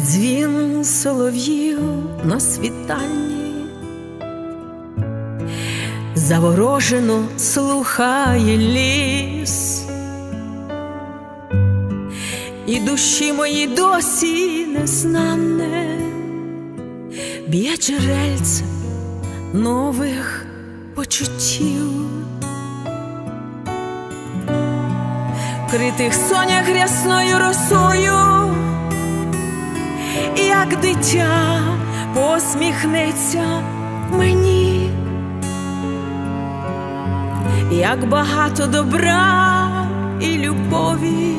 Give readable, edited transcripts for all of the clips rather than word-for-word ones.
Передзвін солов'їв на світанні заворожено слухає ліс, і душі мої досі незнане б'є джерельце нових почуттів. Критих сонях рясною росою, як дитя посміхнеться мені, як багато добра і любові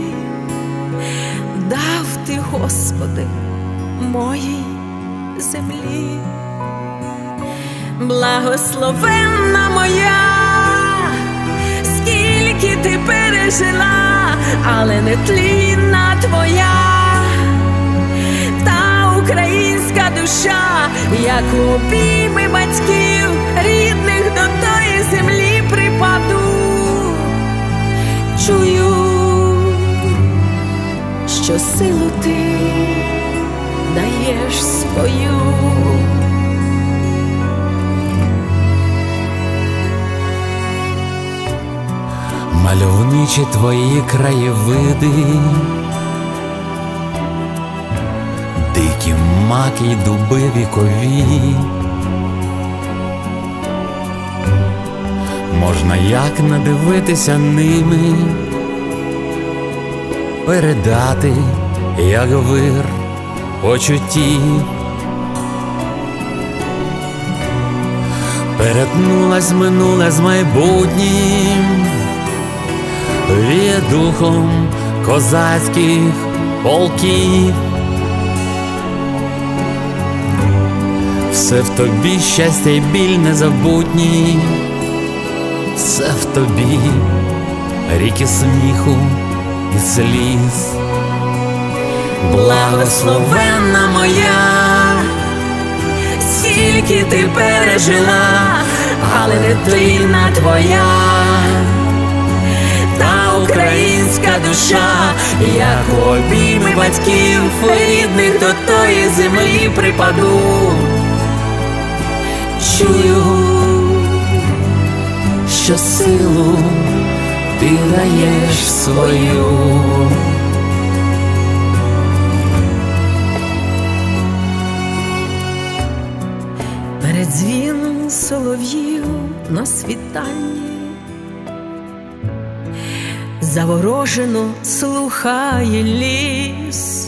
дав ти, Господи, моїй землі. Благословенна моя, скільки ти пережила, але нетлінна твоя та українська душа, як у обійми батьків рідних до тої землі припаду. Чую, що силу ти даєш свою. Мальовничі твої краєвиди, дикі маки й дуби вікові. Можна як надивитися ними, передати, як вир почуттів. Перетнулась минуле з майбутнім, віє духом козацьких полків. Все в тобі щастя й біль незабутні, все в тобі ріки сміху і сліз. Благословенна моя, скільки ти пережила, але нетлінна твоя та українська душа, як у обійми батьків рідних до тої землі припаду. Чую, що силу ти даєш свою. Передзвін солов'їв на світанні заворожено слухає ліс,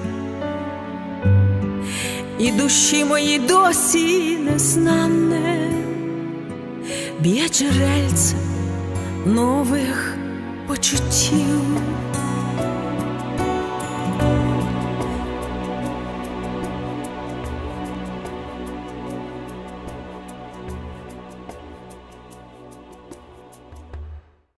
і душі мої досі незнане б'є джерельце нових почуттів.